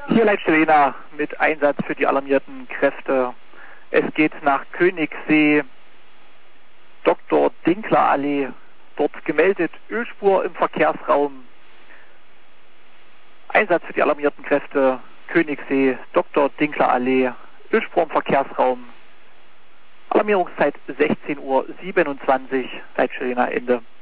Hier Leitstelle mit Einsatz für die alarmierten Kräfte. Es geht nach Königssee, Dr. Dinkler Allee. Dort gemeldet Ölspur im Verkehrsraum. Einsatz für die alarmierten Kräfte, Königssee, Dr. Dinkler Allee, Ölspur im Verkehrsraum. Alarmierungszeit 16:27 Uhr, Leitstelle Ende.